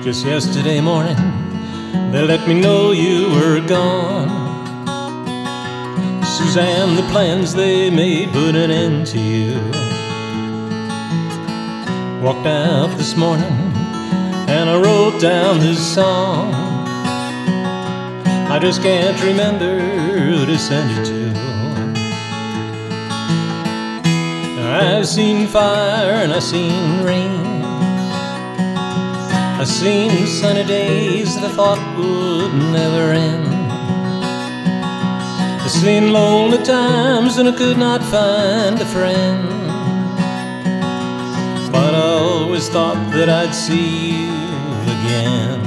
'cause yesterday morning they let me know you were gone. Suzanne, the plans they made put an end to you. Walked out this morning and I wrote down this song. I just can't remember who to send it to. I've seen fire and I've seen rain. I've seen sunny days that I thought would never end. I've seen lonely times when I could not find a friend. But I always thought that I'd see you again.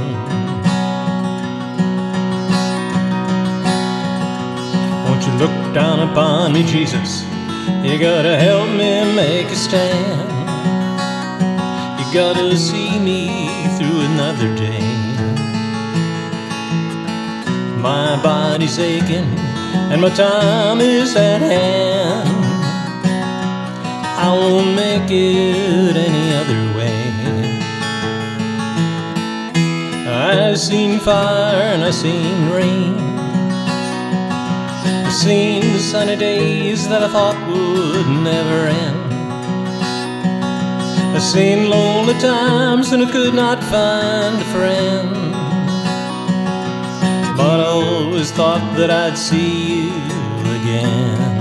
Won't you look down upon me, Jesus? You gotta help me make a stand. You gotta see me through another day. My body's aching and my time is at hand. I won't make it any other way. I've seen fire and I've seen rain. I've seen the sunny days that I thought would never end. I've seen lonely times when I could not find a friend. But I always thought that I'd see you again.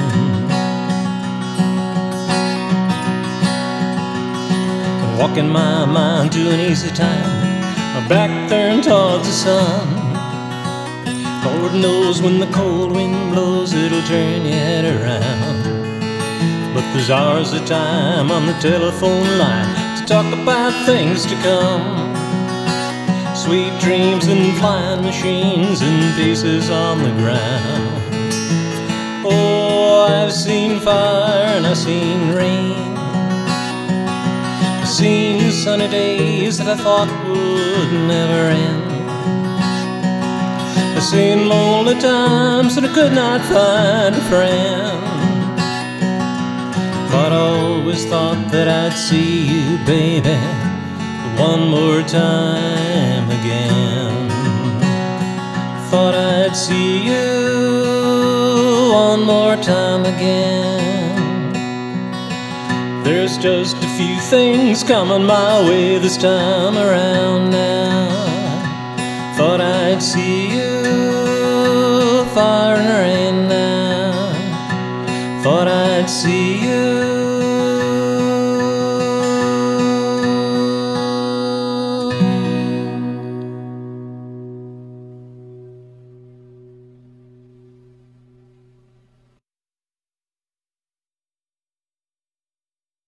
Walking my mind to an easy time, my back turned towards the sun. Lord knows when the cold wind blows, it'll turn your head around. But there's hours of time on the telephone line to talk about things to come. Sweet dreams and flying machines and pieces on the ground. Oh, I've seen fire and I've seen rain. I've seen sunny days that I thought would never end. I've seen lonely times that I could not find a friend. But I always thought that I'd see you, baby, one more time again. Thought I'd see you one more time again. There's just a few things coming my way this time around now. Thought I'd see you, fire and rain now. Thought I'd see you